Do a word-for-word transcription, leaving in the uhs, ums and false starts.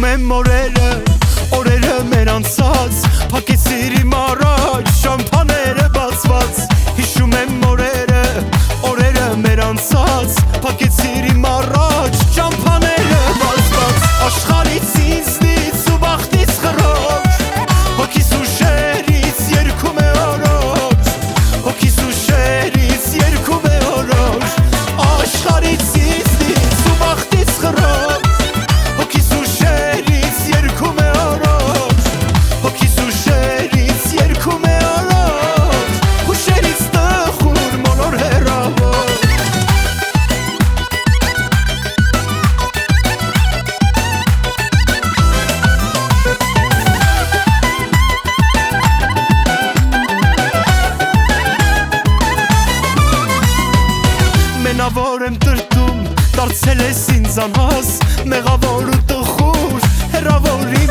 Հիշում եմ օրերը, օրերը մեր անցած, փակեցիր իմ առաջ շամփաները բացված։ Հիշում եմ օրերը, օրերը մեր անցած, փակեցիր իմ առաջ շամփաները բացված։ Աշխարհից ինձնից ու բախտից խռով, հոգիս ու շերից երգում է օրոր, հոգիս ու շերից երգում է օրոր։ Աշխարհից ինձնից ու բախտից խռով, հոգիս ու շերից երգում է օրոր, հոգիս ու շերից երգում է օրոր, հուշերից տխուր մոլոր հեռավոր։ Մենավոր եմ տրտում, դարձել ես ինձ անհաս, մեղավոր ու տխուր, հեռավոր